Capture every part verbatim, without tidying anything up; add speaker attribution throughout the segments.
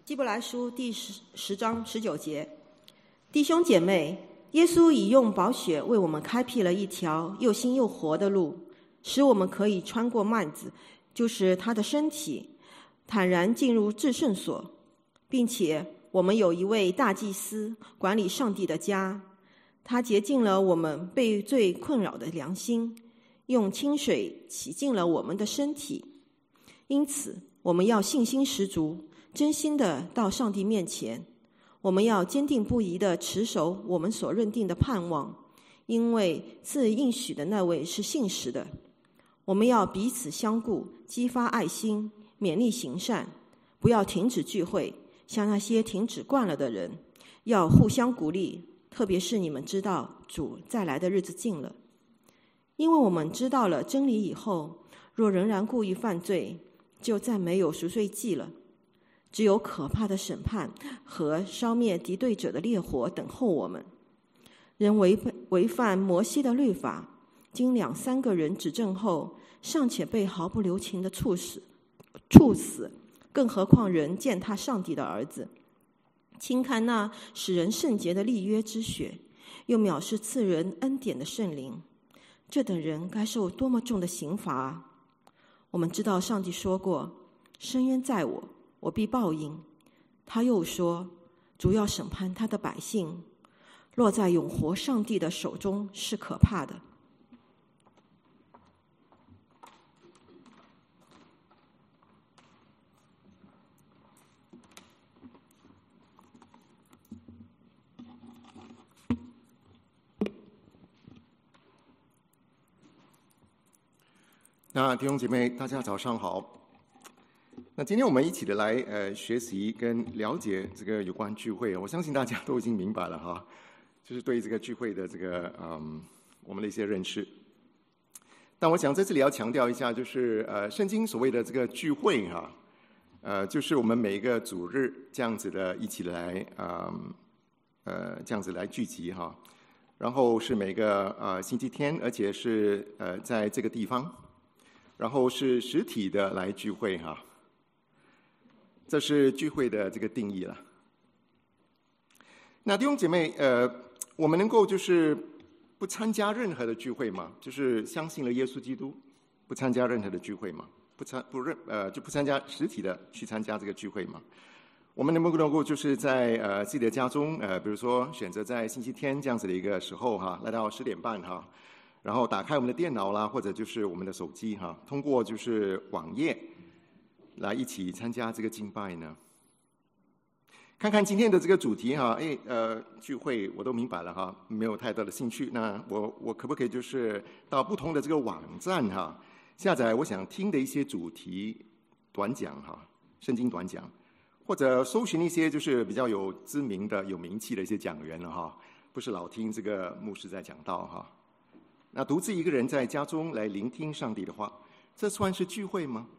Speaker 1: 希伯来书第十十章十九节，弟兄姐妹，耶稣已用宝血为我们开辟了一条又新又活的路，使我们可以穿过幔子，就是他的身体，坦然进入至圣所，并且我们有一位大祭司管理上帝的家，他洁净了我们被罪困扰的良心，用清水洗净了我们的身体。因此我们要信心十足，真心的到上帝面前，我们要坚定不移的持守我们所认定的盼望，因为赐应许的那位是信实的。我们要彼此相顾，激发爱心，勉励行善，不要停止聚会，像那些停止惯了的人，要互相鼓励，特别是你们知道主再来的日子近了。因为我们知道了真理以后，若仍然故意犯罪，就再没有赎罪祭了，只有可怕的审判和烧灭敌对者的烈火等候我们。人违违犯摩西的律法，经两三个人指证后，尚且被毫不留情的处死处死，更何况人践踏上帝的儿子，轻看那使人圣洁的立约之血，又藐视赐人恩典的圣灵，这等人该受多么重的刑罚啊！我们知道上帝说过，深渊在我，我必报应。他又说，主要审判他的百姓，落在永活上帝的手中是可怕的。
Speaker 2: 那弟兄姐妹，大家早上好。那今天我们一起的来呃学习跟了解这个有关聚会，我相信大家都已经明白了哈，就是对这个聚会的这个嗯我们的一些认识。但我想在这里要强调一下，就是呃圣经所谓的这个聚会哈，呃就是我们每一个主日这样子的一起来呃呃这样子来聚集哈，然后是每个呃星期天，而且是呃在这个地方。然后是实体的来聚会哈，这是聚会的这个定义了。那弟兄姐妹，呃，我们能够就是不参加任何的聚会吗？就是相信了耶稣基督，不参加任何的聚会吗？不参不认呃就不参加实体的去参加这个聚会吗？我们能不能够就是在呃自己的家中呃，比如说选择在星期天这样子的一个时候哈，来到十点半哈。然后打开我们的电脑啦，或者就是我们的手机哈，通过就是网页来一起参加这个敬拜呢。看看今天的这个主题哈，哎呃聚会我都明白了哈，没有太多的兴趣。那我我可不可以就是到不同的这个网站哈，下载我想听的一些主题短讲哈，圣经短讲，或者搜寻一些就是比较有知名的、有名气的一些讲员了哈，不是老听这个牧师在讲道哈。那独自一个人在家中来聆听上帝的话，这算是聚会吗？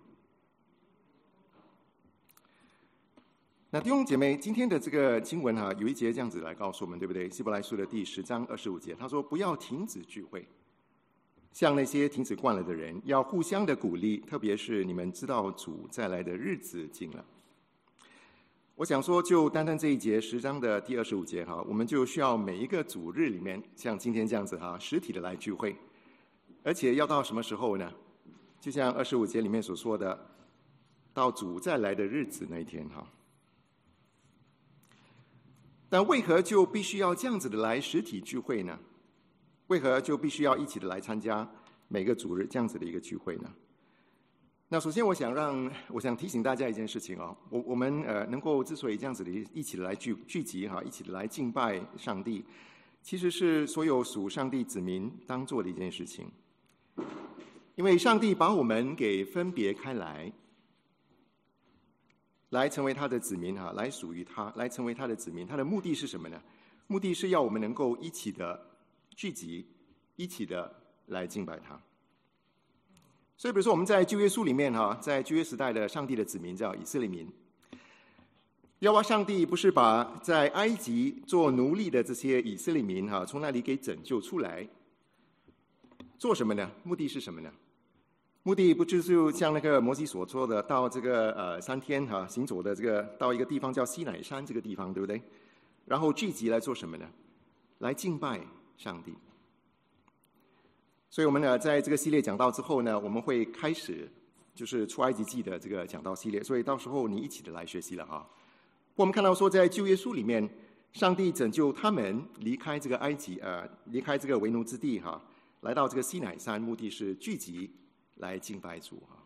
Speaker 2: 那弟兄姐妹，今天的这个经文哈，有一节这样子来告诉我们，对不对？希伯来书的第十章二十五节，他说：“不要停止聚会，像那些停止惯了的人，要互相的鼓励，特别是你们知道主再来的日子近了。”我想说，就单单这一节十章的第二十五节哈，我们就需要每一个主日里面，像今天这样子哈，实体的来聚会，而且要到什么时候呢？就像二十五节里面所说的，到主再来的日子那一天哈。但为何就必须要这样子的来实体聚会呢？为何就必须要一起的来参加每个主日这样子的一个聚会呢？那首先，我想让我想提醒大家一件事情哦，我我们呃能够之所以这样子的一起的来聚聚集哈，一起的来敬拜上帝，其实是所有属上帝子民当做的一件事情。因为上帝把我们给分别开来，来成为他的子民哈，来属于他，来成为他的子民。他的目的是什么呢？目的是要我们能够一起的聚集，一起的来敬拜他。所以比如说我们在旧约书里面哈，在旧约时代的上帝的子民叫以色列民，耶和华上帝不是把在埃及做奴隶的这些以色列民哈，从那里给拯救出来，做什么呢？目的是什么呢？ 目的不就是像那个摩西所说的，到这个呃三天哈、啊、行走的这个到一个地方叫西乃山这个地方，对不对？然后聚集来做什么呢？来敬拜上帝。所以我们呢在这个系列讲道之后呢，我们会开始就是出埃及记的这个讲道系列，所以到时候你一起的来学习了哈。我们看到说，在旧约书里面，上帝拯救他们离开这个埃及呃离开这个为奴之地哈，来到这个西乃山，目的是聚集来敬拜主哈。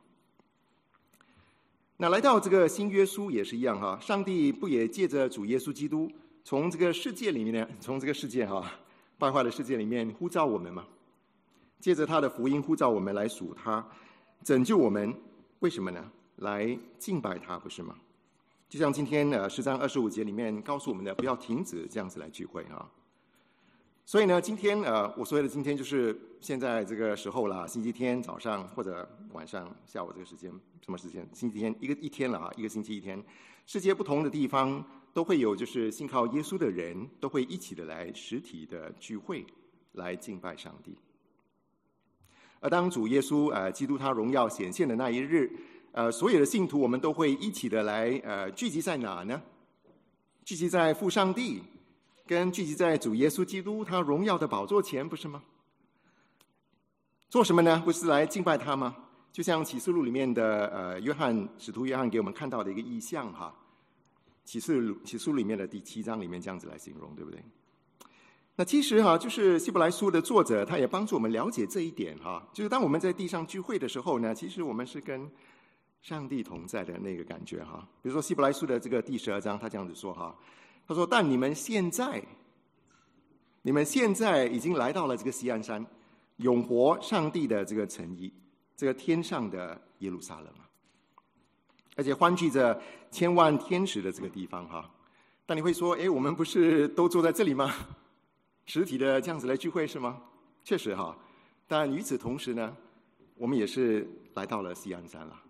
Speaker 2: 那来到这个新约书也是一样哈，上帝不也借着主耶稣基督，从这个世界里面呢，从这个世界哈败坏的世界里面呼召我们嘛，借着他的福音呼召我们来属他，拯救我们，为什么呢？来敬拜他，不是吗？就像今天呃十章二十五节里面告诉我们的，不要停止这样子来聚会哈。所以呢，今天呃，我所谓的今天就是现在这个时候啦，星期天早上或者晚上下午这个时间，什么时间？星期天一个一天了啊，一个星期一天，世界不同的地方都会有，就是信靠耶稣的人都会一起的来实体的聚会，来敬拜上帝。而当主耶稣呃基督他荣耀显现的那一日，呃，所有的信徒我们都会一起的来呃聚集在哪呢？聚集在父上帝。跟聚集在主耶稣基督他荣耀的宝座前，不是吗？做什么呢？不是来敬拜他吗？就像启示录里面的呃约翰使徒约翰给我们看到的一个意象哈，启示启示录里面的第七章里面这样子来形容，对不对？那其实哈，就是希伯来书的作者他也帮助我们了解这一点哈，就是当我们在地上聚会的时候呢，其实我们是跟上帝同在的那个感觉哈。比如说希伯来书的这个第十二章，他这样子说哈。他说：“但你们现在，你们现在已经来到了这个锡安山，永活上帝的这个城邑，这个天上的耶路撒冷啊，而且欢聚着千万天使的这个地方哈。但你会说，哎，我们不是都坐在这里吗？实体的这样子来聚会是吗？确实哈。但与此同时呢，我们也是来到了锡安山了。”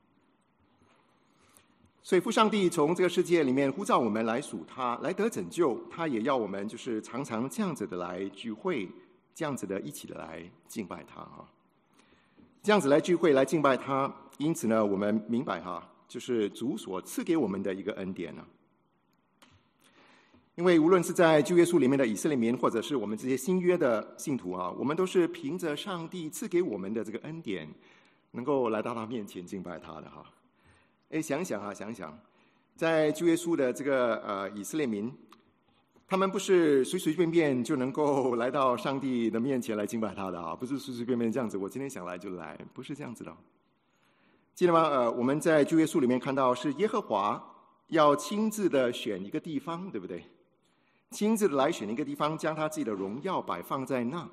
Speaker 2: 所以父上帝从这个世界里面呼召我们来属他，来得拯救，他也要我们就是常常这样子的来聚会，这样子的一起的来敬拜他哈。这样子来聚会来敬拜他，因此呢，我们明白哈，就是主所赐给我们的一个恩典呢。因为无论是在旧约书里面的以色列民，或者是我们这些新约的信徒啊，我们都是凭着上帝赐给我们的这个恩典，能够来到他面前敬拜他的哈。哎，想想啊，想想，在旧约书的这个呃以色列民，他们不是随随便便就能够来到上帝的面前来敬拜他的啊，不是随随便便这样子，我今天想来就来，不是这样子的。记得吗？呃，我们在旧约书里面看到，是耶和华要亲自的选一个地方，对不对？亲自的来选一个地方，将他自己的荣耀摆放在那。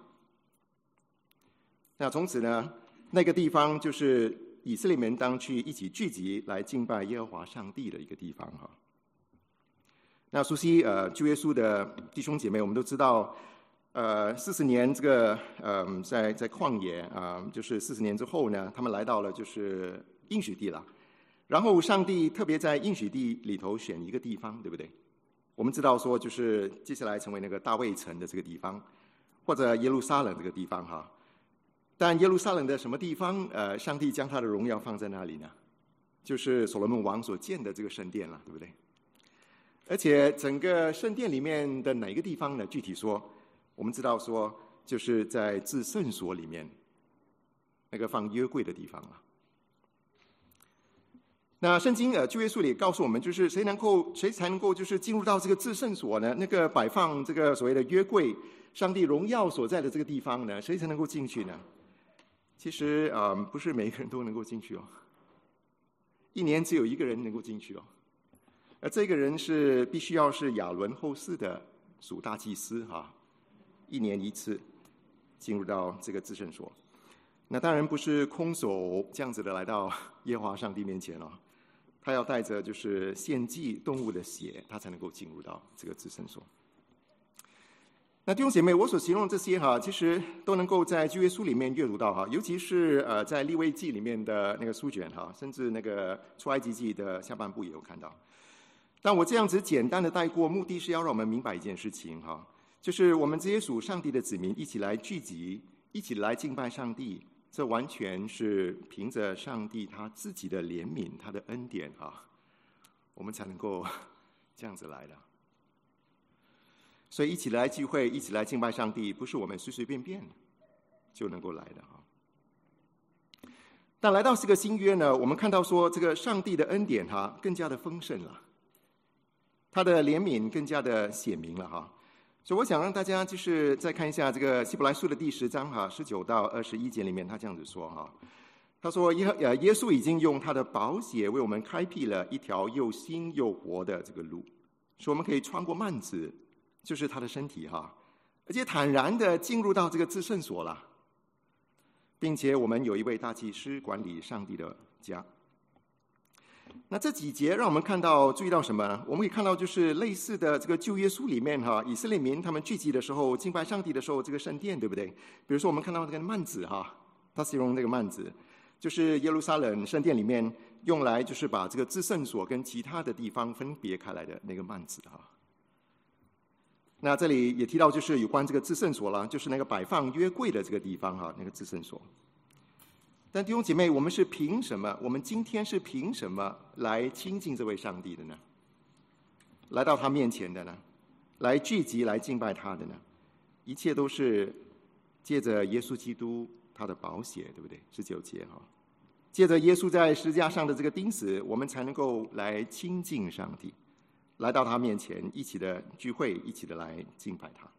Speaker 2: 那从此呢，那个地方就是以色列人当去一起聚集来敬拜耶和华上帝的一个地方哈。那熟悉呃旧约书的弟兄姐妹，我们都知道，呃四十年这个呃在在旷野啊、呃，就是四十年之后呢，他们来到了就是应许地了。然后上帝特别在应许地里头选一个地方，对不对？我们知道说，就是接下来成为那个大卫城的这个地方，或者耶路撒冷这个地方哈。但耶路撒冷的什么地方？呃，上帝将他的荣耀放在那里呢？就是所罗门王所建的这个圣殿了，对不对？而且整个圣殿里面的哪个地方呢？具体说，我们知道说，就是在至圣所里面那个放约柜的地方了。那圣经呃旧约书里告诉我们，就是谁能够谁才能够就是进入到这个至圣所呢？那个摆放这个所谓的约柜、上帝荣耀所在的这个地方呢？谁才能够进去呢？其实啊、呃，不是每个人都能够进去哦。一年只有一个人能够进去哦，而这个人是必须要是亚伦后世的属大祭司哈，一年一次进入到这个至圣所。那当然不是空手这样子的来到耶和华上帝面前哦，他要带着就是献祭动物的血，他才能够进入到这个至圣所。那弟兄姐妹，我所形容这些哈，其实都能够在旧约书里面阅读到哈，尤其是呃在利未记里面的那个书卷哈，甚至那个出埃及记的下半部也有看到。但我这样子简单的带过，目的是要让我们明白一件事情哈，就是我们这些属上帝的子民一起来聚集，一起来敬拜上帝， 这完全是凭着上帝他自己的怜悯，他的恩典啊，我们才能够这样子来的。所以一起来聚会，一起来敬拜上帝，不是我们随随便便就能够来的啊。但来到这个新约呢，我们看到说这个上帝的恩典哈更加的丰盛了，他的怜悯更加的显明了哈。所以我想让大家就是再看一下这个希伯来书的第十章哈，十九到二十一节里面，他这样子说哈，他说耶呃耶稣已经用他的宝血为我们开辟了一条又新又活的这个路，使我们可以穿过幔子，就是他的身体哈，而且坦然的进入到这个至圣所了，并且我们有一位大祭司管理上帝的家。那这几节让我们看到注意到什么呢？我们可以看到就是类似的这个旧约书里面哈，以色列民他们聚集的时候敬拜上帝的时候，这个圣殿对不对？比如说我们看到这个幔子哈，他形容那个幔子就是耶路撒冷圣殿里面用来就是把这个至圣所跟其他的地方分别开来的那个幔子哈。那这里也提到就是有关这个至圣所了，就是那个摆放约柜的这个地方哈，那个至圣所。但弟兄姐妹，我们是凭什么？我们今天是凭什么来亲近这位上帝的呢？来到他面前的呢？来聚集来敬拜他的呢？一切都是借着耶稣基督他的宝血，对不对？十九节哈，借着耶稣在十字架上的这个钉死，我们才能够来亲近上帝，来到他面前，一起的聚会，一起的来敬拜他。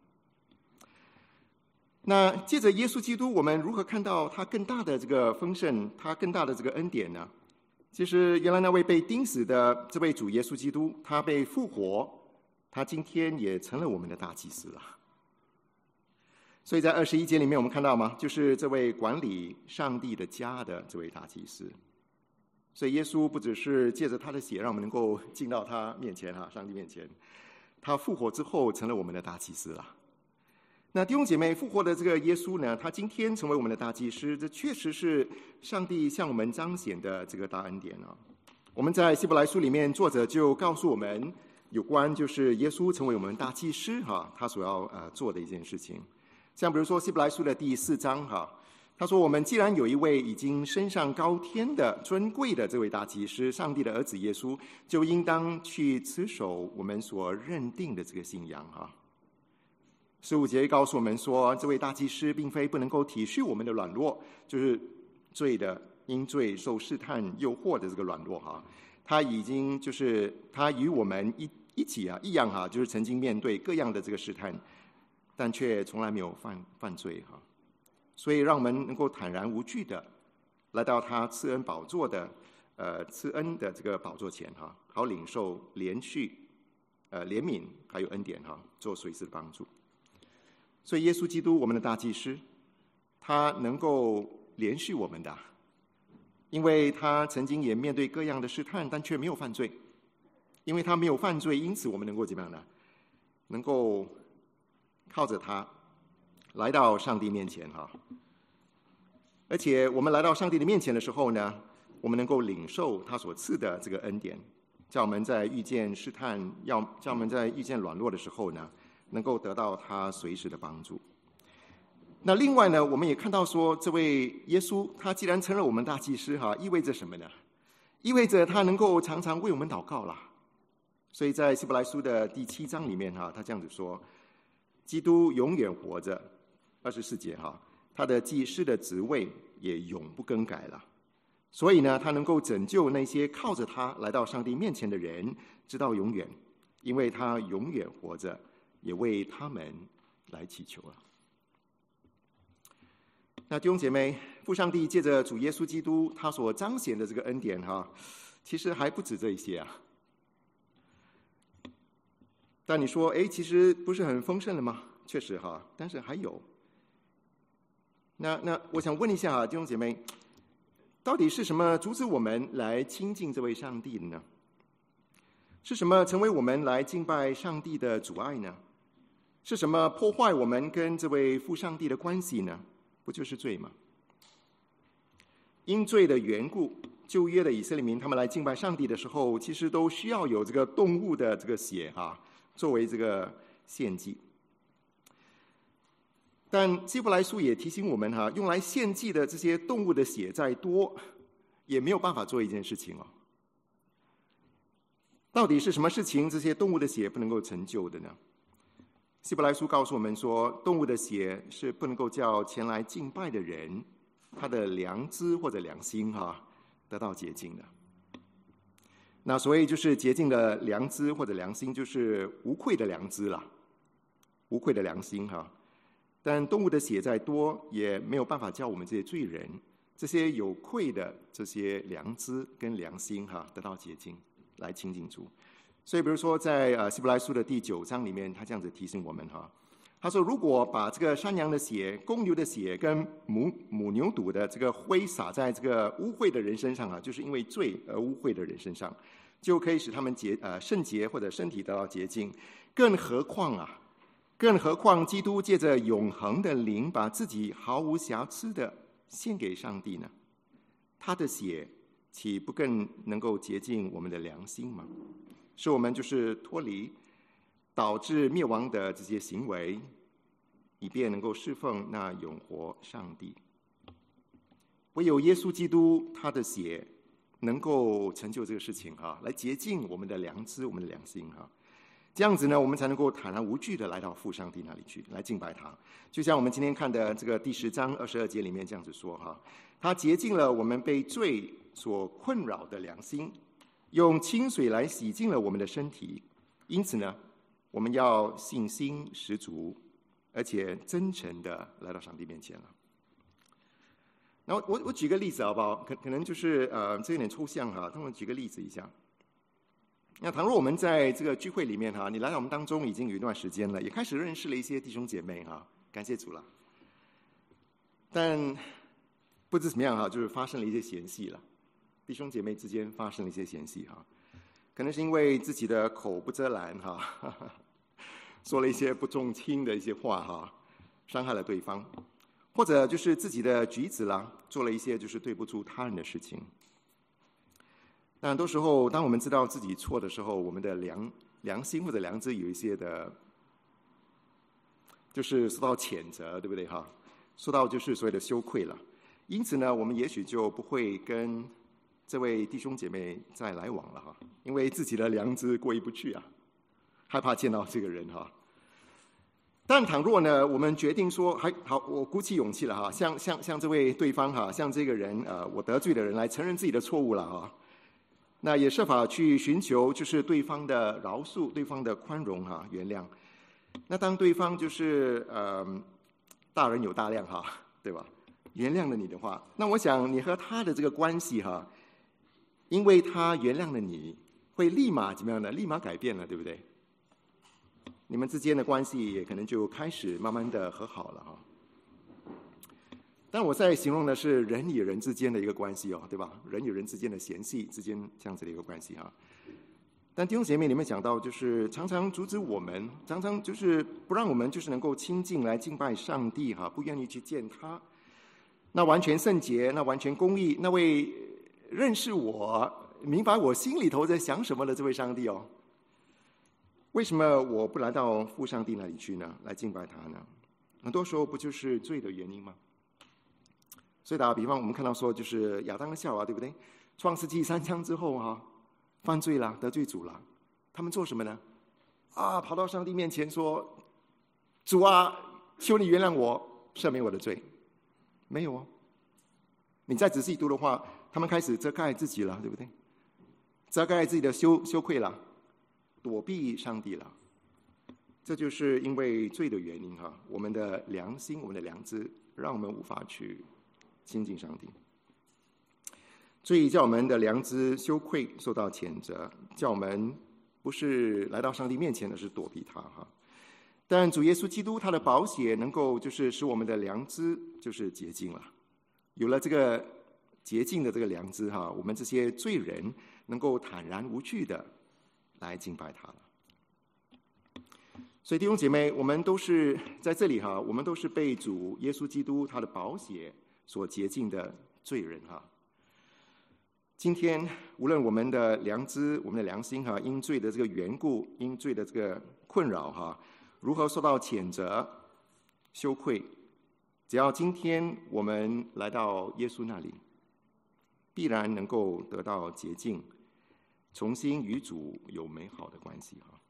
Speaker 2: 那借着耶稣基督，我们如何看到他更大的这个丰盛，他更大的这个恩典呢？其实原来那位被钉死的这位主耶稣基督，他被复活，他今天也成了我们的大祭司了。所以在二十一节里面我们看到吗？就是这位管理上帝的家的这位大祭司。所以耶稣不只是借着他的血让我们能够进到他面前哈，上帝面前，他复活之后成了我们的大祭司了。那弟兄姐妹，复活的这个耶稣呢，他今天成为我们的大祭司，这确实是上帝向我们彰显的这个大恩典啊。我们在希伯来书里面，作者就告诉我们有关就是耶稣成为我们大祭司哈，他所要呃做的一件事情。像比如说希伯来书的第四章哈，他说我们既然有一位已经升上高天的尊贵的这位大祭司，上帝的儿子耶稣，就应当去持守我们所认定的这个信仰哈。十五节告诉我们说，这位大祭司并非不能够体恤我们的软弱，就是罪的因罪受试探诱惑的这个软弱哈，他已经就是他与我们一一起啊一样哈，就是曾经面对各样的这个试探，但却从来没有犯犯罪哈，所以让我们能够坦然无惧的来到他赐恩宝座的呃赐恩的这个宝座前哈，好领受连续呃怜悯还有恩典哈，做随时的帮助。所以耶稣基督我们的大祭司，他能够连续我们的，因为他曾经也面对各样的试探，但却没有犯罪。因为他没有犯罪，因此我们能够怎么样呢？能够靠着他来到上帝面前哈。而且我们来到上帝的面前的时候呢，我们能够领受他所赐的这个恩典，叫我们在遇见试探，要叫我们在遇见软弱的时候呢，能够得到他随时的帮助。那另外呢，我们也看到说，这位耶稣他既然成了我们大祭司哈，意味着什么呢？意味着他能够常常为我们祷告啦。所以在希伯来书的第七章里面哈，他这样子说，基督永远活着，二十四节哈，他的祭司的职位也永不更改了。所以呢，他能够拯救那些靠着他来到上帝面前的人，直到永远，因为他永远活着，也为他们来祈求了。那弟兄姐妹，父上帝借着主耶稣基督他所彰显的这个恩典哈，其实还不止这一些啊。但你说，哎，其实不是很丰盛了吗？确实哈，但是还有。那那我想问一下弟兄姐妹，到底是什么阻止我们来亲近这位上帝的呢？是什么成为我们来敬拜上帝的阻碍呢？是什么破坏我们跟这位父上帝的关系呢？不就是罪吗？因罪的缘故，旧约的以色列民他们来敬拜上帝的时候，其实都需要有这个动物的这个血哈，作为这个献祭。 但希伯来书也提醒我们哈，用来献祭的这些动物的血再多，也没有办法做一件事情哦。到底是什么事情这些动物的血不能够成就的呢？希伯来书告诉我们说，动物的血是不能够叫前来敬拜的人他的良知或者良心哈得到洁净的。那所谓就是洁净的良知或者良心，就是无愧的良知啦，无愧的良心哈。但动物的血再多，也没有办法叫我们这些罪人，这些有愧的这些良知跟良心哈得到洁净，来亲近主。所以，比如说在呃希伯来书的第九章里面，他这样子提醒我们哈，他说：如果把这个山羊的血、公牛的血跟母母牛犊的这个灰洒在这个污秽的人身上啊，就是因为罪而污秽的人身上，就可以使他们洁呃圣洁或者身体得到洁净。更何况啊，更何况基督借着永恒的灵，把自己毫无瑕疵的献给上帝呢？他的血岂不更能够洁净我们的良心吗？使我们就是脱离导致灭亡的这些行为，以便能够侍奉那永活上帝。唯有耶稣基督他的血能够成就这个事情哈，来洁净我们的良知、我们的良心哈。这样子呢，我们才能够坦然无惧的来到父上帝那里去，来敬拜他。就像我们今天看的这个第十章二十二节里面这样子说哈，他洁净了我们被罪所困扰的良心，用清水来洗净了我们的身体。因此呢，我们要信心十足，而且真诚的来到上帝面前了。然后我我举个例子好不好？可可能就是呃，这有点抽象哈，但我举个例子一下。那倘若我们在这个聚会里面哈，你来到我们当中已经有一段时间了，也开始认识了一些弟兄姐妹哈，感谢主了。但不知怎么样哈，就是发生了一些嫌隙了，弟兄姐妹之间发生了一些嫌隙哈，可能是因为自己的口不遮拦哈，呵呵说了一些不中听的一些话哈，伤害了对方，或者就是自己的举止啦，做了一些就是对不住他人的事情。那很多时候，当我们知道自己错的时候，我们的良良心或者良知有一些的，就是受到谴责，对不对哈？受到就是所谓的羞愧了。因此呢，我们也许就不会跟这位弟兄姐妹再来往了哈，因为自己的良知过意不去啊，害怕见到这个人哈。但倘若呢，我们决定说，还好，我鼓起勇气了哈，向向向这位对方哈，向这个人呃，我得罪的人来承认自己的错误了哈。那也设法去寻求就是对方的饶恕、对方的宽容哈、原谅。那当对方就是呃大人有大量哈，对吧？原谅了你的话，那我想你和他的这个关系哈，因为他原谅了你，会立马怎么样呢？立马改变了，对不对？你们之间的关系也可能就开始慢慢的和好了哈。但我在形容的是人与人之间的一个关系哦，对吧？人与人之间的嫌隙之间这样子的一个关系哈。但弟兄姐妹，你们讲到就是常常阻止我们，常常就是不让我们就是能够亲近来敬拜上帝哈，不愿意去见他。那完全圣洁，那完全公义，那位认识我、明白我心里头在想什么的这位上帝哦，为什么我不来到父上帝那里去呢？来敬拜他呢？很多时候不就是罪的原因吗？所以打个比方，我们看到说，就是亚当跟夏娃，对不对？创世纪三章之后哈、啊，犯罪了，得罪主了，他们做什么呢？啊，跑到上帝面前说：“主啊，求你原谅我，赦免我的罪。”没有哦。你再仔细读的话，他们开始遮盖自己了，对不对？遮盖自己的羞羞愧了，躲避上帝了。这就是因为罪的原因哈、啊，我们的良心、我们的良知，让我们无法去亲近上帝。罪叫我们的良知羞愧，受到谴责，叫我们不是来到上帝面前，而是躲避他哈。但主耶稣基督他的宝血能够就是使我们的良知就是洁净了，有了这个洁净的这个良知哈，我们这些罪人能够坦然无惧的来敬拜他了。所以弟兄姐妹，我们都是在这里哈，我们都是被主耶稣基督他的宝血所洁净的罪人哈。今天无论我们的良知、我们的良心哈，因罪的这个缘故，因罪的这个困扰哈，如何受到谴责， 羞愧，只要今天我们来到耶稣那里，必然能够得到洁净，重新与主有美好的关系哈。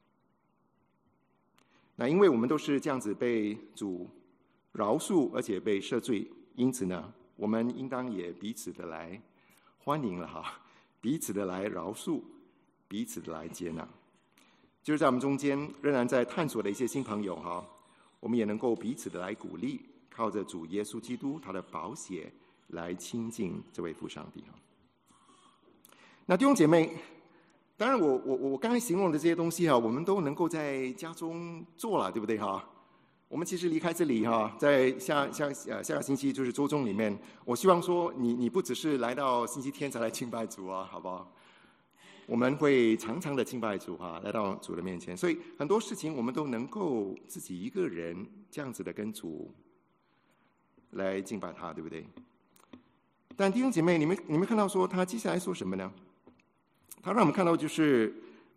Speaker 2: 那因为我们都是这样子被主饶恕，而且被赦罪，因此呢，我们应当也彼此的来欢迎了哈，彼此的来饶恕，彼此的来接纳。就是在我们中间仍然在探索的一些新朋友哈，我们也能够彼此的来鼓励，靠着主耶稣基督他的宝血来亲近这位父上帝哈。那弟兄姐妹，当然我我我刚才形容的这些东西哈，我们都能够在家中做了，对不对哈？我们其实离开这里哈，在下下呃下个星期就是周中里面，我希望说你你不只是来到星期天才来敬拜主啊，好不好？我们会常常的敬拜主哈，来到主的面前，所以很多事情我们都能够自己一个人这样子的跟主来敬拜他，对不对？但弟兄姐妹，你们你们看到说他接下来说什么呢？他让我们看到就是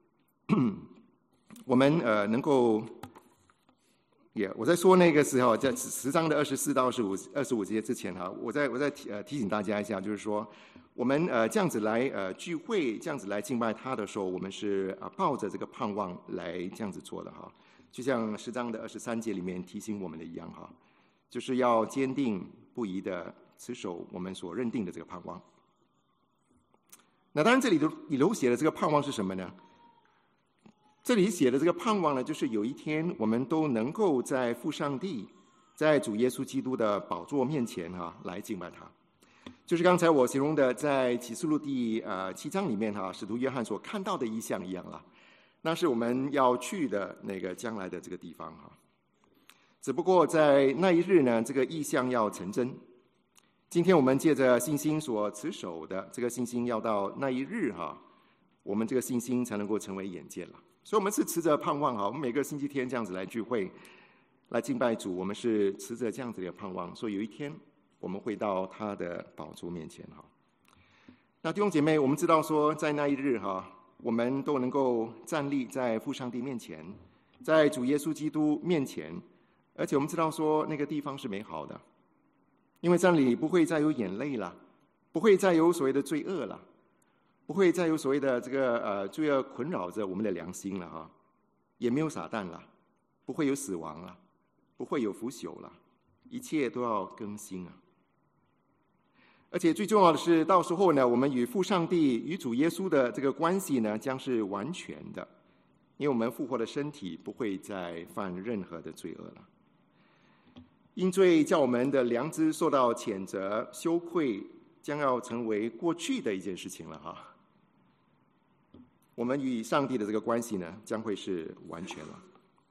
Speaker 2: 我们呃能够。Yeah, 我在说那个时候，在十章的二十四到二十五、二十五节之前哈，我在我在提呃提醒大家一下，就是说，我们呃这样子来呃聚会，这样子来敬拜他的时候，我们是啊抱着这个盼望来这样子做的哈，就像十章的二十三节里面提醒我们的一样哈，就是要坚定不移的持守我们所认定的这个盼望。那当然，这里头里头写的这个盼望是什么呢？这里写的这个盼望呢，就是有一天我们都能够在父上帝，在主耶稣基督的宝座面前哈、啊，来敬拜他。就是刚才我形容的，在启示录第呃七章里面哈、啊，使徒约翰所看到的异象一样啦。那是我们要去的那个将来的这个地方哈。只不过在那一日呢，这个异象要成真。今天我们借着信心所持守的这个信心，要到那一日哈、啊，我们这个信心才能够成为眼见了。所以我们是持着盼望哈，我们每个星期天这样子来聚会，来敬拜主，我们是持着这样子的盼望，所以有一天我们会到他的宝座面前哈。那弟兄姐妹，我们知道说，在那一日哈，我们都能够站立在父上帝面前，在主耶稣基督面前，而且我们知道说，那个地方是美好的，因为在那里不会再有眼泪了，不会再有所谓的罪恶了。不会再有所谓的这个呃罪恶困扰着我们的良心了哈，也没有撒旦了，不会有死亡了，不会有腐朽了，一切都要更新啊！而且最重要的是，到时候呢，我们与父上帝、与主耶稣的这个关系呢，将是完全的，因为我们复活的身体不会再犯任何的罪恶了。因罪叫我们的良知受到谴责、羞愧，将要成为过去的一件事情了哈。我们与上帝的这个关系呢，将会是完全了。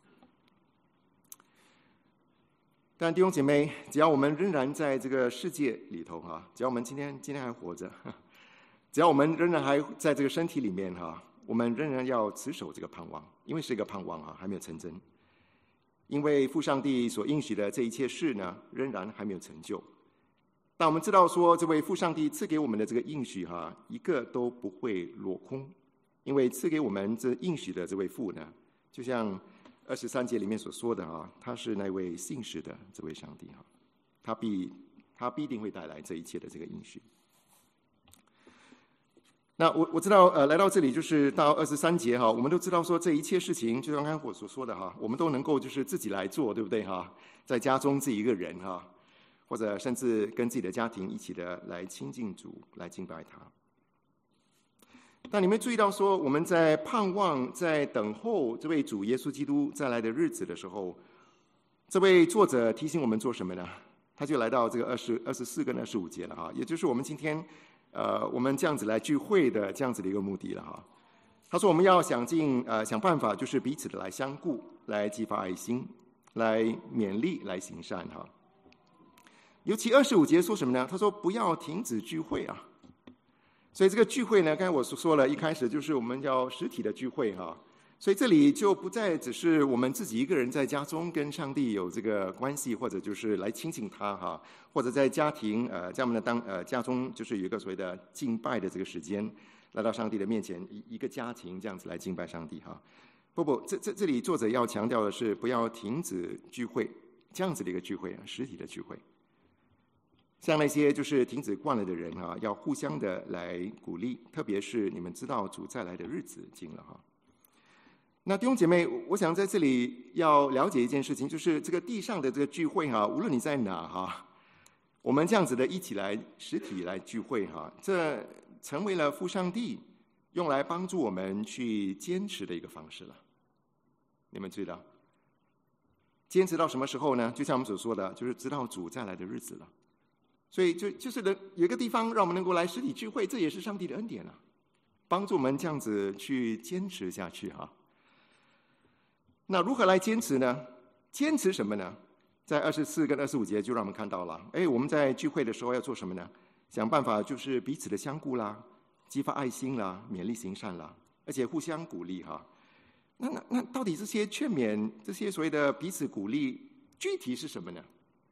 Speaker 2: 但弟兄姐妹，只要我们仍然在这个世界里头哈，只要我们今天今天还活着，只要我们仍然还在这个身体里面哈，我们仍然要持守这个盼望，因为是一个盼望哈，还没有成真。因为父上帝所应许的这一切事呢，仍然还没有成就。但我们知道说，这位父上帝赐给我们的这个应许哈，一个都不会落空。因为赐给我们这应许的这位父呢，就像二十三节里面所说的啊，他是那位信实的这位上帝哈，他必他必定会带来这一切的这个应许。那我我知道呃，来到这里就是到二十三节哈，我们都知道说这一切事情，就像刚才我所说的哈，我们都能够就是自己来做，对不对哈？在家中自己一个人哈，或者甚至跟自己的家庭一起的来亲近主，来敬拜他。但你们注意到说，我们在盼望、在等候这位主耶稣基督再来的日子的时候，这位作者提醒我们做什么呢？他就来到这个二十二十四跟二十五节了哈，也就是我们今天呃我们这样子来聚会的这样子的一个目的了哈。他说我们要想尽呃想办法，就是彼此的来相顾，来激发爱心，来勉励，来行善哈。尤其二十五节说什么呢？他说不要停止聚会啊。所以这个聚会呢，刚才我所说了，一开始就是我们要实体的聚会哈，所以这里就不再只是我们自己一个人在家中跟上帝有这个关系，或者就是来亲近他哈，或者在家庭呃在我们的当呃家中就是有一个所谓的敬拜的这个时间，来到上帝的面前，一一个家庭这样子来敬拜上帝哈。不不，这这这里作者要强调的是不要停止聚会， 这样子的一个聚会啊，实体的聚会。像那些就是停止惯了的人啊，要互相的来鼓励，特别是你们知道主再来的日子近了哈。那弟兄姐妹，我想在这里要了解一件事情，就是这个地上的这个聚会哈，无论你在哪哈，我们这样子的一起来实体来聚会哈，这成为了父上帝用来帮助我们去坚持的一个方式了。你们知道，坚持到什么时候呢？就像我们所说的，就是直到主再来的日子了。所以就就是能有一个地方让我们能够来实体聚会，这也是上帝的恩典啊，帮助我们这样子去坚持下去哈。那如何来坚持呢？坚持什么呢？在二十四跟二十五节就让我们看到了，哎，我们在聚会的时候要做什么呢？想办法就是彼此的相顾啦，激发爱心啦，勉励行善啦，而且互相鼓励哈。那那那到底这些劝勉，这些所谓的彼此鼓励，具体是什么呢？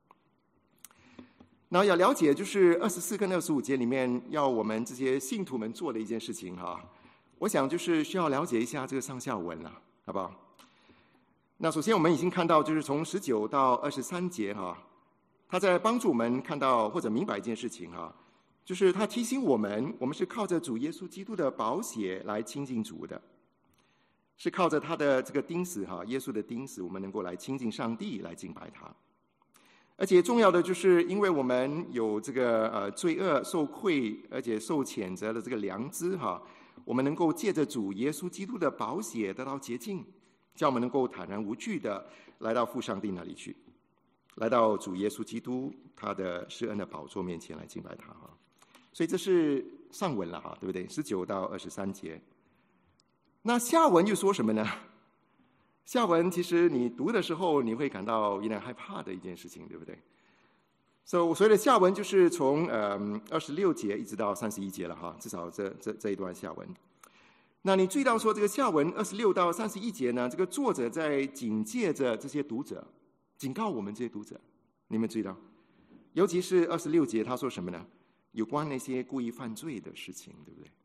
Speaker 2: 然后要了解，就是二十四跟二十五节里面要我们这些信徒们做的一件事情哈。我想就是需要了解一下这个上下文了，好不好？那首先我们已经看到，就是从十九到二十三节哈，他在帮助我们看到或者明白一件事情哈，就是他提醒我们，我们是靠着主耶稣基督的宝血来亲近主的，是靠着他的这个钉死哈，耶稣的钉死，我们能够来亲近上帝，来敬拜他。而且重要的就是，因为我们有这个呃罪恶受愧，而且受谴责的这个良知哈，我们能够借着主耶稣基督的宝血得到洁净，叫我们能够坦然无惧的来到父上帝那里去，来到主耶稣基督他的施恩的宝座面前来敬拜他哈。所以这是上文了哈，对不对？十九到二十三节。那下文又说什么呢？下文其实你读的时候，你会感到有点害怕的一件事情，对不对？所以所谓的下文就是从呃二十六节一直到三十一节了哈，至少这这这一段下文。那你注意到说这个下文二十六到三十一节呢，这个作者在警戒着这些读者，警告我们这些读者。你们注意到，尤其是二十六节，他说什么呢？有关那些故意犯罪的事情，对不对？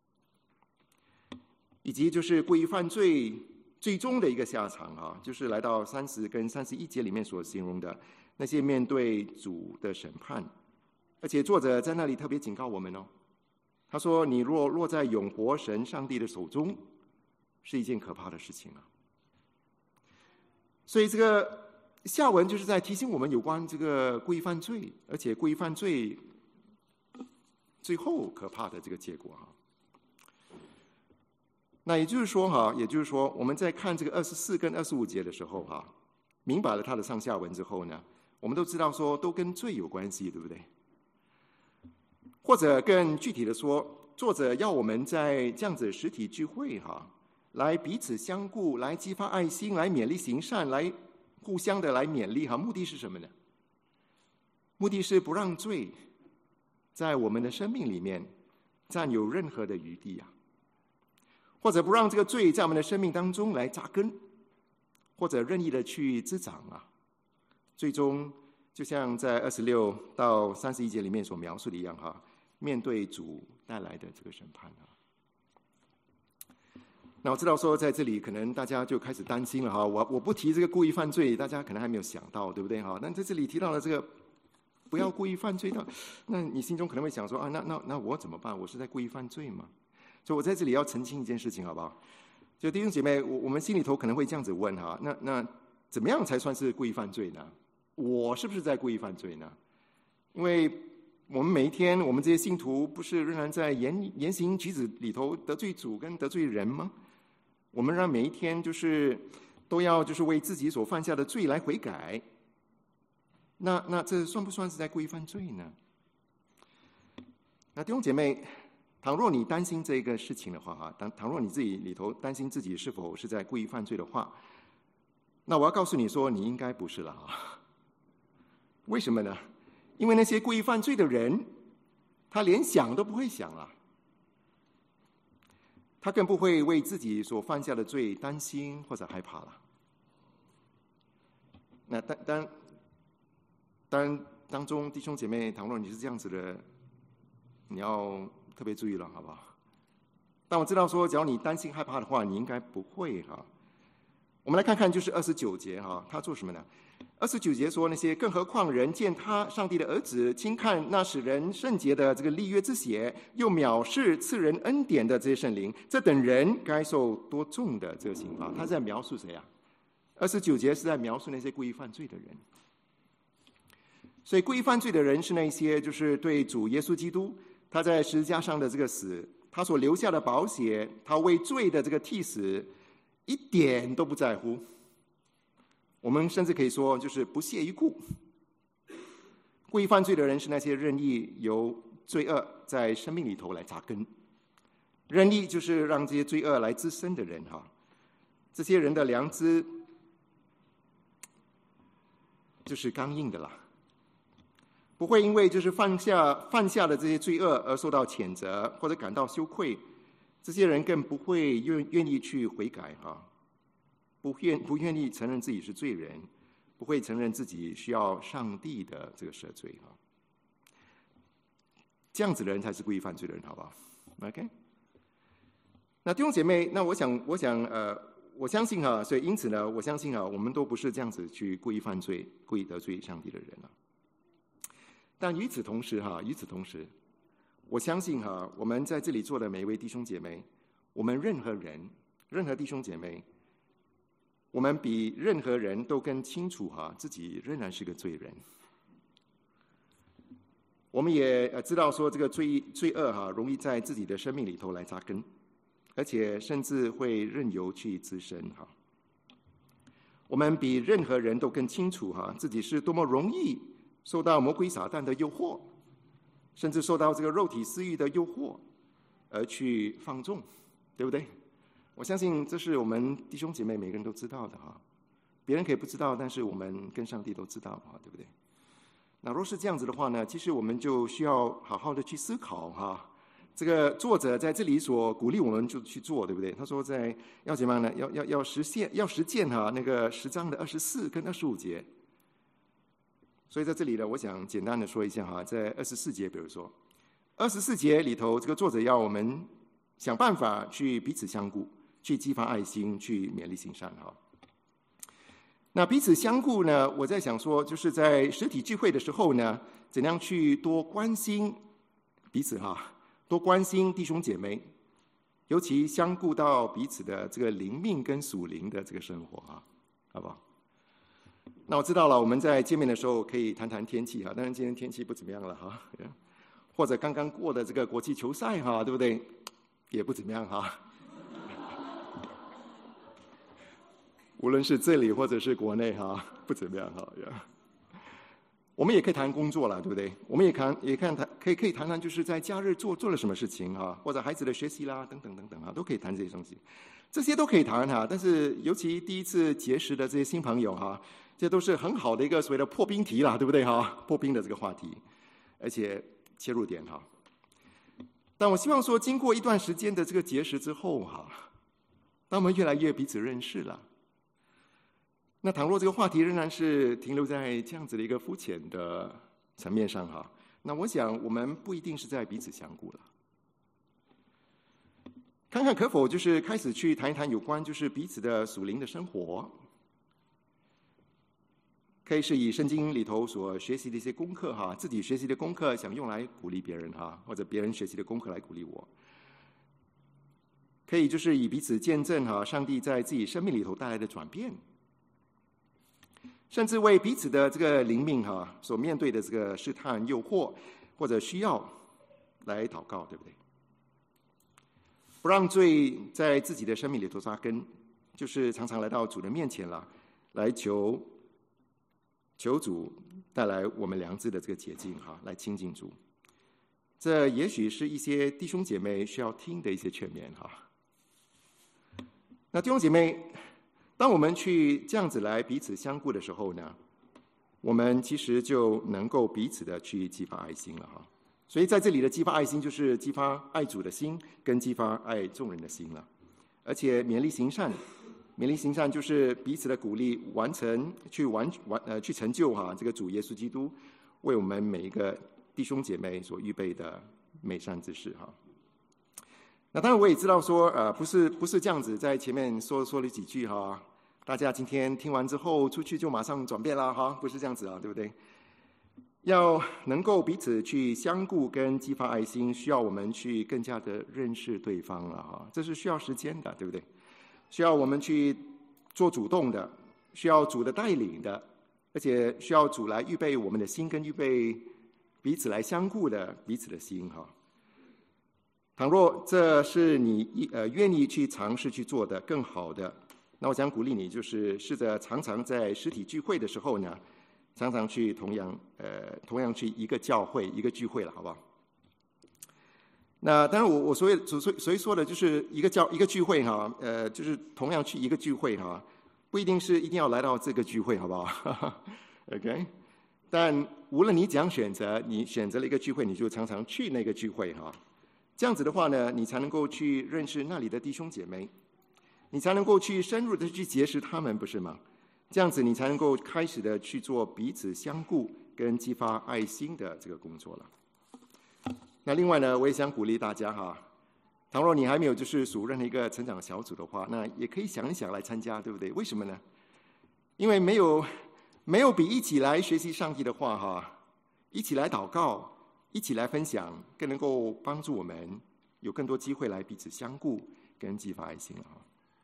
Speaker 2: 以及就是故意犯罪最终的一个下场啊，就是来到三十跟三十一节里面所形容的那些面对主的审判。而且作者在那里特别警告我们哦，他说：“你若落在永活神上帝的手中，是一件可怕的事情啊。”所以这个下文就是在提醒我们有关这个故意犯罪，而且故意犯罪最后可怕的这个结果哈。那也就是说哈，也就是说我们在看这个二十四跟二十五节的时候哈，明白了它的上下文之后呢，我们都知道说都跟罪有关系，对不对？或者更具体的说，作者要我们在这样子实体聚会哈，来彼此相顾，来激发爱心，来勉励行善，来互相的来勉励哈。目的是什么呢？目的是不让罪在我们的生命里面占有任何的余地啊，或者不让这个罪在我们的生命当中来扎根，或者任意的去滋长啊，最终就像在二十六到三十一节里面所描述的一样哈，面对主带来的这个审判啊。那我知道说在这里可能大家就开始担心了哈，我我不提这个故意犯罪，大家可能还没有想到，对不对哈？但在这里提到了这个不要故意犯罪的，那你心中可能会想说啊，那那那我怎么办？我是在故意犯罪吗？所以我在这里要澄清一件事情，好不好？就弟兄姐妹，我我们心里头可能会这样子问哈，那那怎么样才算是故意犯罪呢？我是不是在故意犯罪呢？因为我们每一天，我们这些信徒不是仍然在言言行举止里头得罪主跟得罪人吗？我们让每一天就是都要就是为自己所犯下的罪来悔改，那那这算不算是在故意犯罪呢？那弟兄姐妹，倘若你担心这个事情的话哈，当倘若你自己里头担心自己是否是在故意犯罪的话，那我要告诉你说，你应该不是了啊。为什么呢？因为那些故意犯罪的人，他连想都不会想了，他更不会为自己所犯下的罪担心或者害怕了。那当当当然当中弟兄姐妹，倘若你是这样子的，你要特别注意了，好不好？但我知道说，只要你担心害怕的话，你应该不会哈。 我们来看看，就是二十九节哈，他做什么呢？二十九节说，那些更何况人见他上帝的儿子，轻看那使人圣洁的这个立约之血，又藐视赐人恩典的这些圣灵，这等人该受多重的这个刑罚。他在描述谁啊？二十九节是在描述那些故意犯罪的人。所以故意犯罪的人是那些就是对主耶稣基督他在十字架上的这个死，他所留下的宝血，他为罪的这个替死一点都不在乎。我们甚至可以说就是不屑一顾。故意犯罪的人是那些任意由罪恶在生命里头来扎根，任意就是让这些罪恶来滋生的人哈。这些人的良知就是刚硬的啦，不会因为就是犯下犯下的这些罪恶而受到谴责或者感到羞愧，这些人更不会愿愿意去悔改哈，不愿不愿意承认自己是罪人，不会承认自己需要上帝的这个赦罪哈。这样子的人才是故意犯罪的人，好不好 ？OK。那弟兄姐妹，那我想，我想，呃，我相信哈，所以因此呢，我相信哈，我们都不是这样子去故意犯罪、故意得罪上帝的人啊。但与此同时哈，与此同时，我相信哈，我们在这里坐的每一位弟兄姐妹，我们任何人、任何弟兄姐妹，我们比任何人都更清楚哈，自己仍然是个罪人。我们也知道说，这个罪罪恶哈，容易在自己的生命里头来扎根，而且甚至会任由去滋生哈。我们比任何人都更清楚哈，自己是多么容易受到魔鬼撒旦的诱惑，甚至受到这个肉体私欲的诱惑，而去放纵，对不对？我相信这是我们弟兄姐妹每个人都知道的哈。别人可以不知道，但是我们跟上帝都知道哈，对不对？那若是这样子的话呢，其实我们就需要好好的去思考哈。这个作者在这里所鼓励我们就去做，对不对？他说在要怎么样呢？要要要实现，要实践哈那个十章的二十四跟二十五节。所以在这里呢，我想简单的说一下哈，在二十四节，比如说二十四节里头，这个作者要我们想办法去彼此相顾，去激发爱心，去勉励行善哈。那彼此相顾呢，我在想说，就是在实体聚会的时候呢，怎样去多关心彼此哈，多关心弟兄姐妹，尤其相顾到彼此的这个灵命跟属灵的这个生活哈，好不好？那我知道了，我们在见面的时候可以谈谈天气哈，当然今天天气不怎么样了哈，或者刚刚过的这个国际球赛哈，对不对？也不怎么样哈。无论是这里或者是国内哈，不怎么样哈。我们也可以谈工作了，对不对？我们也看也看谈，可以可以谈谈，就是在假日做做了什么事情哈，或者孩子的学习啦，等等等等啊，都可以谈这些东西。这些都可以谈哈，但是尤其第一次结识的这些新朋友哈，这都是很好的一个所谓的破冰题啦，对不对哈？破冰的这个话题，而且切入点哈。但我希望说，经过一段时间的这个结识之后哈，当我们越来越彼此认识了。那倘若这个话题仍然是停留在这样子的一个肤浅的层面上哈，那我想我们不一定是在彼此相顾了。看看可否就是开始去谈一谈有关就是彼此的属灵的生活，可以是以圣经里头所学习的一些功课哈，自己学习的功课想用来鼓励别人哈，或者别人学习的功课来鼓励我。可以就是以彼此见证哈，上帝在自己生命里头带来的转变。甚至为彼此的这个灵命哈所面对的这个试探、诱惑或者需要来祷告，对不对？不让罪在自己的生命里头扎根，就是常常来到主的面前了，来求求主带来我们良知的这个捷径哈，来亲近主。这也许是一些弟兄姐妹需要听的一些劝勉哈。那弟兄姐妹，当我们去这样子来彼此相顾的时候呢，我们其实就能够彼此的去激发爱心了哈。所以在这里的激发爱心，就是激发爱主的心，跟激发爱众人的心了。而且勉励行善，勉励行善就是彼此的鼓励，完成去完完呃去成就哈这个主耶稣基督为我们每一个弟兄姐妹所预备的美善之事哈。那当然我也知道说，呃，不是不是这样子，在前面说说了几句哈， 大家今天听完之后出去就马上转变了哈，不是这样子啊，对不对？要能够彼此去相顾跟激发爱心，需要我们去更加的认识对方了哈，这是需要时间的，对不对？需要我们去做主动的，需要主的带领的，而且需要主来预备我们的心，跟预备彼此来相顾的彼此的心哈。倘若这是你呃愿意去尝试去做的更好的，那我想鼓励你，就是试着常常在实体聚会的时候呢，常常去同样呃同样去一个教会一个聚会了，好不好？那当然我，我我所谓所所以说的就是一个教一个聚会哈，呃，就是同样去一个聚会哈，不一定是一定要来到这个聚会，好不好？OK， 但无论你怎样选择，你选择了一个聚会，你就常常去那个聚会哈。这样子的话呢，你才能够去认识那里的弟兄姐妹。你才能够去深入的去结识他们，不是吗？这样子你才能够开始的去做彼此相顾跟激发爱心的这个工作了。那另外呢，我也想鼓励大家哈，倘若你还没有就是属任何一个成长小组的话，那也可以想一想来参加，对不对？为什么呢？因为没有没有比一起来学习上帝的话哈，一起来祷告，一起来分享，更能够帮助我们有更多机会来彼此相顾跟激发爱心了哈。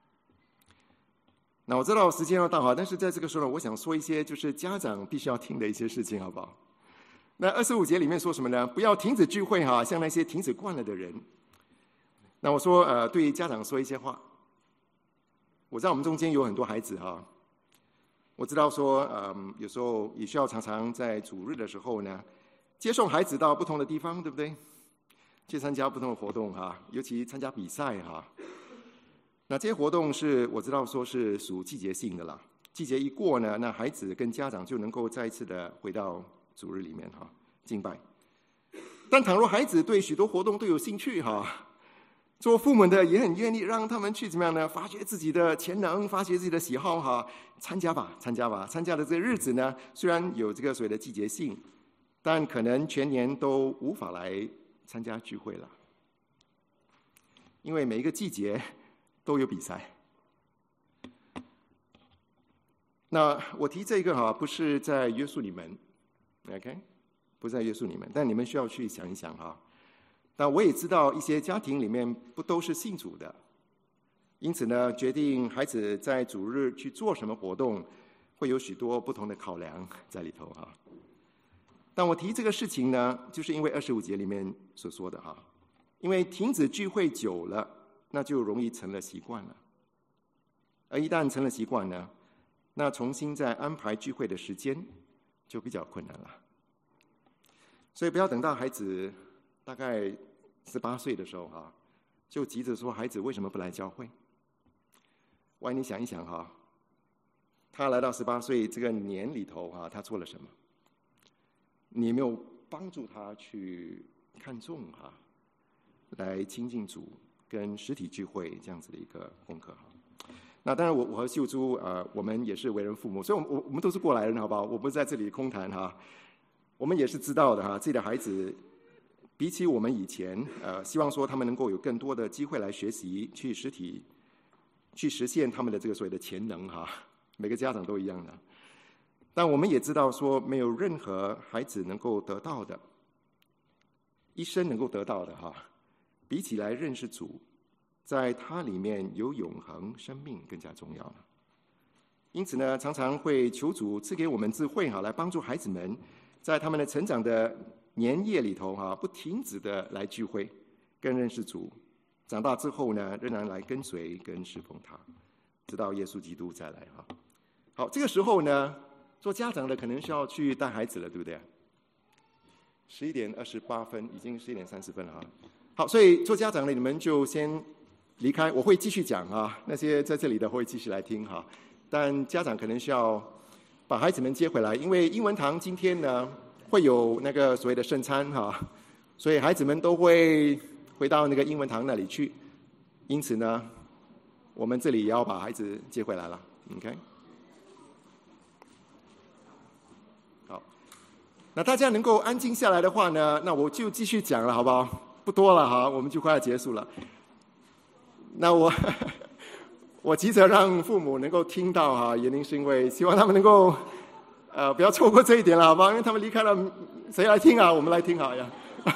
Speaker 2: 那我知道时间要到哈，但是在这个时候呢，我想说一些就是家长必须要听的一些事情，好不好？那二十五节里面说什么呢？不要停止聚会哈，像那些停止惯了的人。那我说呃，对家长说一些话。我知道我们中间有很多孩子哈，我知道说呃，有时候也需要常常在主日的时候呢，接送孩子到不同的地方，对不对？去参加不同的活动哈，尤其参加比赛哈。那这些活动是我知道说是属季节性的啦，季节一过呢，那孩子跟家长就能够再一次的回到主日里面哈敬拜。但倘若孩子对许多活动都有兴趣哈，做父母的也很愿意让他们去怎么样呢？发掘自己的潜能，发掘自己的喜好哈，参加吧，参加吧。参加的这个日子呢，虽然有这个所谓的季节性，但可能全年都无法来参加聚会了，因为每一个季节都有比赛。那我提这个哈，不是在约束你们 ，OK， 不是在约束你们，但你们需要去想一想哈。那我也知道一些家庭里面不都是信主的，因此呢，决定孩子在主日去做什么活动，会有许多不同的考量在里头哈。但我提这个事情呢，就是因为二十五节里面所说的哈，因为停止聚会久了，那就容易成了习惯了，而一旦成了习惯呢，那重新再安排聚会的时间就比较困难了。所以不要等到孩子大概十八岁的时候哈，就急着说孩子为什么不来教会？万一你想一想哈，他来到十八岁这个年里头哈，他做了什么？你有没有帮助他去看重哈，来亲近主跟实体聚会这样子的一个功课哈？那当然我，我和秀珠呃，我们也是为人父母，所以我们我我们都是过来人，好不好？我不是在这里空谈哈，我们也是知道的哈，自己的孩子比起我们以前呃，希望说他们能够有更多的机会来学习，去实体去实现他们的这个所谓的潜能哈，每个家长都一样的。但我们也知道说，没有任何孩子能够得到的，一生能够得到的哈，比起来认识主，在他里面有永恒生命更加重要了。因此呢，常常会求主赐给我们智慧哈，来帮助孩子们在他们的成长的年夜里头哈，不停止的来聚会，更认识主。长大之后呢，仍然来跟随跟侍奉他，直到耶稣基督再来哈。好，这个时候呢，做家长的可能需要去带孩子了，对不对？十一点二十八分，已经十一点三十分了哈。好，所以做家长的你们就先离开，我会继续讲啊。那些在这里的会继续来听哈。但家长可能需要把孩子们接回来，因为英文堂今天呢会有那个所谓的圣餐哈，所以孩子们都会回到那个英文堂那里去。因此呢，我们这里也要把孩子接回来了 ，OK？那大家能够安静下来的话呢，那我就继续讲了，好不好？不多了哈，我们就快要结束了。那我我急着让父母能够听到哈，原因是因为希望他们能够呃不要错过这一点了，好吧？因为他们离开了，谁来听啊？我们来听好呀。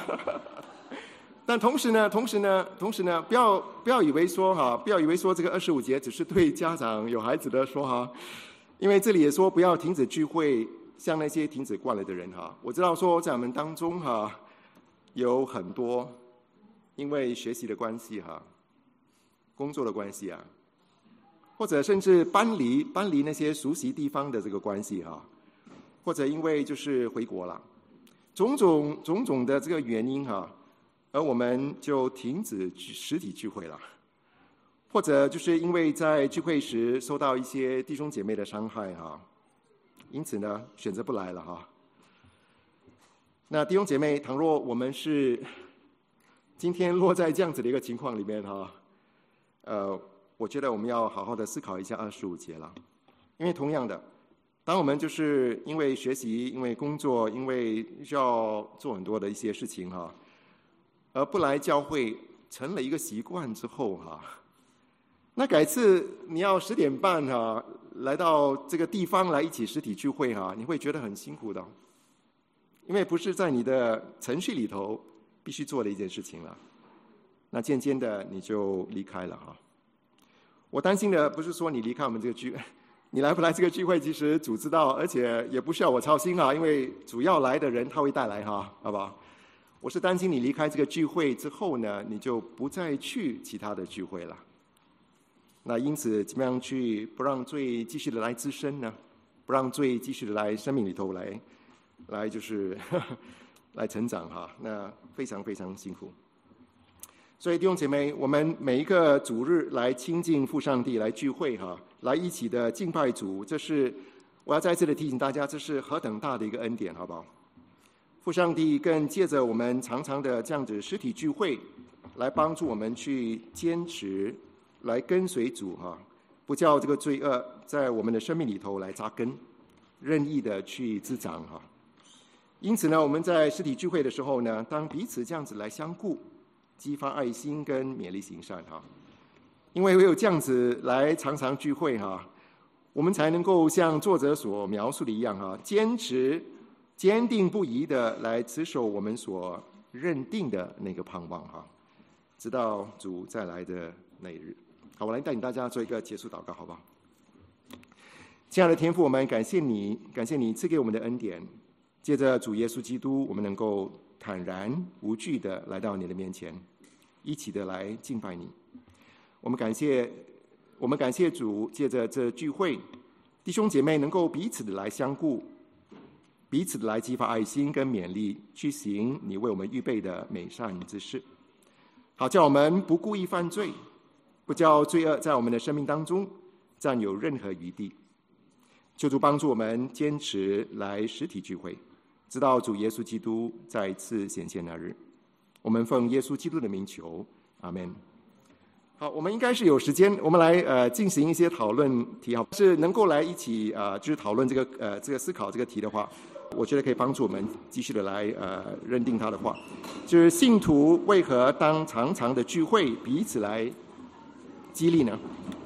Speaker 2: 但同时呢，同时呢，同时呢，不要不要以为说哈，不要以为说这个二十五节只是对家长有孩子的说哈，因为这里也说不要停止聚会，像那些停止惯了的人哈。我知道说在我们当中哈，有很多因为学习的关系哈，工作的关系啊，或者甚至搬离搬离那些熟悉地方的这个关系哈，或者因为就是回国了，种种种种的这个原因哈。而我们就停止实体聚会了，或者就是因为在聚会时受到一些弟兄姐妹的伤害哈，因此呢选择不来了哈。那弟兄姐妹，倘若我们是今天落在这样子的一个情况里面哈，呃，我觉得我们要好好的思考一下二十五节了，因为同样的，当我们就是因为学习、因为工作、因为需要做很多的一些事情哈。而不来教会成了一个习惯之后哈，那改次你要十点半哈来到这个地方来一起实体聚会哈，你会觉得很辛苦的，因为不是在你的程序里头必须做的一件事情了。那渐渐的你就离开了哈。我担心的不是说你离开我们这个聚，你来不来这个聚会，其实主知道，而且也不需要我操心哈，因为主要来的人他会带来哈，好不好？我是担心你离开这个聚会之后呢，你就不再去其他的聚会了。那因此，怎么样去不让罪继续的来滋生呢？不让罪继续的来生命里头来，来就是呵呵来成长哈。那非常非常辛苦。所以弟兄姐妹，我们每一个主日来亲近父上帝，来聚会哈，来一起的敬拜主，这是我要再次的提醒大家，这是何等大的一个恩典，好不好？父上帝更借着我们常常的这样子实体聚会，来帮助我们去坚持，来跟随主哈，不叫这个罪恶在我们的生命里头来扎根，任意的去滋长哈。因此呢，我们在实体聚会的时候呢，当彼此这样子来相顾，激发爱心跟勉励行善哈。因为唯有这样子来常常聚会哈，我们才能够像作者所描述的一样哈，坚持。坚定不移的来持守我们所认定的那个盼望哈，直到主再来的那一日。好，我来带领大家做一个结束祷告，好不好？亲爱的天父，我们感谢你，感谢你赐给我们的恩典，借着主耶稣基督，我们能够坦然无惧的来到你的面前，一起的来敬拜你。我们感谢，我们感谢主，借着这聚会，弟兄姐妹能够彼此的来相顾。彼此的来激发爱心跟勉励，去行你为我们预备的美善之事，好叫我们不故意犯罪，不叫罪恶在我们的生命当中占有任何余地。求主帮助我们坚持来实体聚会，直到主耶稣基督再次显现那日。我们奉耶稣基督的名求，阿们。好，我们应该是有时间，我们来呃进行一些讨论题哈，是能够来一起呃就是讨论这个呃这个思考这个题的话，我觉得可以帮助我们继续的来呃认定它的话，就是信徒为何当常常的聚会彼此来激励呢？